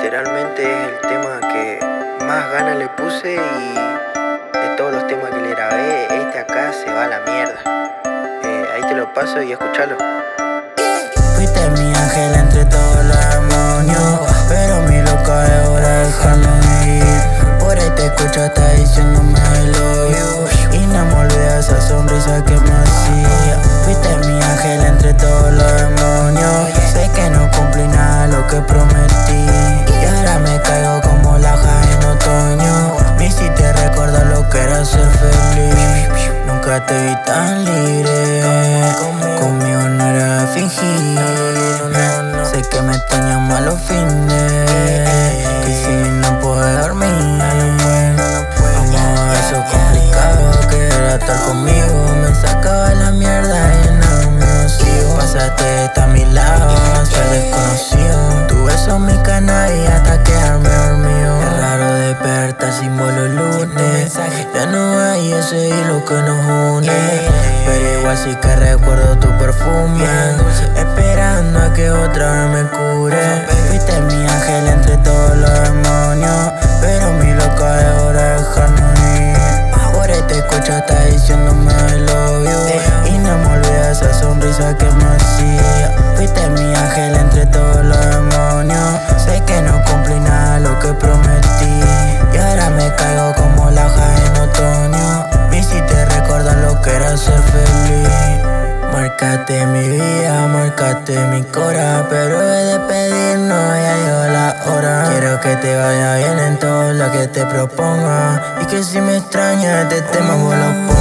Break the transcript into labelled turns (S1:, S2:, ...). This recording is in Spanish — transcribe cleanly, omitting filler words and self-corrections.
S1: literalmente es el tema que más ganas le puse y de todos los temas que le grabé, este acá se va a la mierda. Ahí te lo paso y escuchalo.
S2: Fuiste mi ángel entre todos los demonios, pero mi loca es hora de dejarme ir. Por ahí te escucho, está diciéndome I love you, y no me olvides esa sonrisa que me hacía. Fuiste mi ángel entre todos los demonios, sé que no cumplí nada lo que prometí, y ahora me caigo como la hoja en otoño. Me hiciste recordar lo que era ser feliz. Nunca te vi tan libre, conmigo no era fingir. Sé que me extrañan más los fines, que si no puedo dormir. Amor, eso complicado, que era estar conmigo. Me sacaba la mierda y no me sigo. Pasaste hasta a mi lado, ser desconocido. Tu beso mi canal y hasta quedarme dormido. Es raro despertar sin vos los lunes, ya no hay ese hilo que nos une, pero igual sí que recuerdo tu perfume, esperando a que otra vez me cure. Fuiste mi ángel entre todos los demonios, pero mi loca es hora de dejarnos ir. Por ahí te escucho, está diciéndome I love you, y no me olvides esa sonrisa que me hacía. Fuiste mi ángel entre todos los demonios, sé que no cumplí nada lo que prometí, y ahora me caigo como la hoja en otoño. Me hiciste recordar lo que era ser feliz. Marcaste mi vida, marcaste mi cora, pero de despedirnos ya llegó la hora. Quiero que te vaya bien en todo lo que te proponga, y que si me extrañas este tema vos lo pongas.